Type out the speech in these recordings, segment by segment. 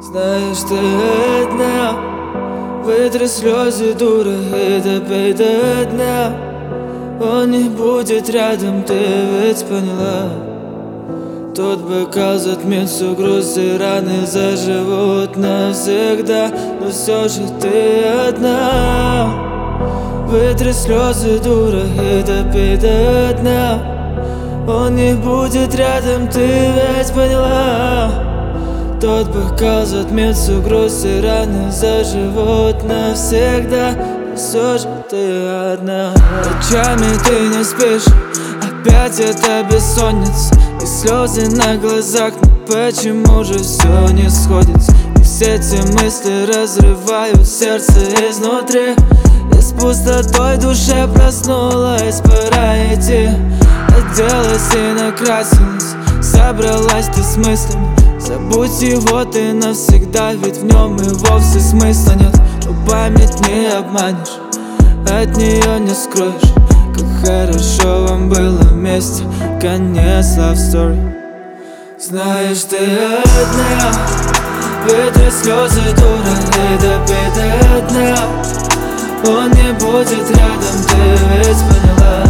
Знаешь, ты одна. Вытри слезы, дура, и допей до дна. Он не будет рядом, ты ведь поняла. Тот бокал затмит всю грусть, и раны заживут навсегда. Но все же ты одна. Вытри слезы, дура, и допей до дна. Он не будет рядом, ты ведь поняла. Тот бокал затмит всю грусть, и раны заживут навсегда. Но все же ты одна. Ночами ты не спишь, опять это бессонница и слезы на глазах. Но почему же все не сходится? И все эти мысли разрывают сердце изнутри. И с пустотой в душе проснулась, пора идти. Оделась и накрасилась, собралась ты с мыслями. Забудь его ты навсегда, ведь в нем и вовсе смысла нет. Но память не обманешь, от нее не скроешь. Как хорошо вам было вместе, конец love story. Знаешь, ты одна. Вытри слезы, дура, и допей до дна. Он не будет рядом, ты ведь поняла.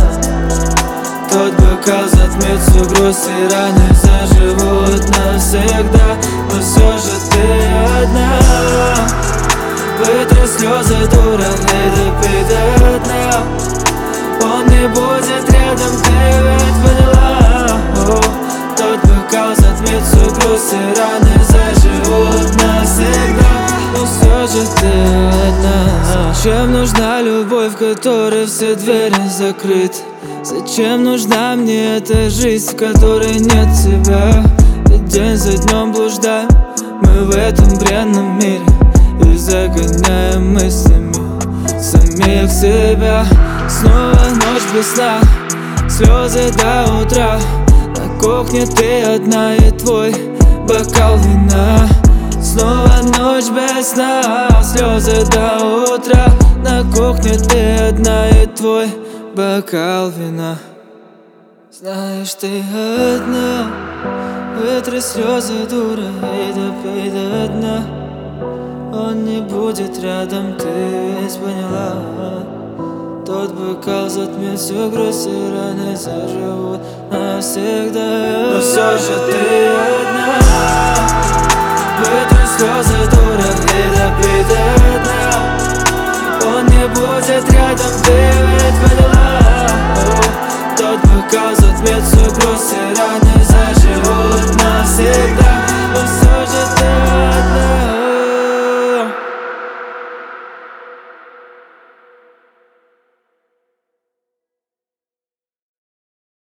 Тот бокал затмит всю грусть, и раны заживут навсегда. Но все же ты одна. Вытри слезы, дура, и допей до дна. Он не будет рядом, ты ведь поняла. Тот бокал затмит всю грусть, и раны заживут навсегда. Но все же ты одна. Зачем нужна любовь, в которой все двери закрыты? Зачем нужна мне эта жизнь, в которой нет тебя? Ведь день за днем блуждаем мы в этом бренном мире и загоняем мыслями самих себя. Снова ночь без сна, слезы до утра. На кухне ты одна и твой бокал вина. Снова ночь без сна, слезы до утра. На кухне ты одна и твой бокал вина. Знаешь, ты одна. Вытри слезы, дура, и допей до дна. Он не будет рядом, ты ведь поняла. Тот бокал затмит всю грусть, и раны заживут навсегда. Но все же ты одна. Вытри слезы, дура, и допей до дна. Он не будет рядом, ты ведь поняла. Тот бокал затмит всю грусть, и раны заживут навсегда.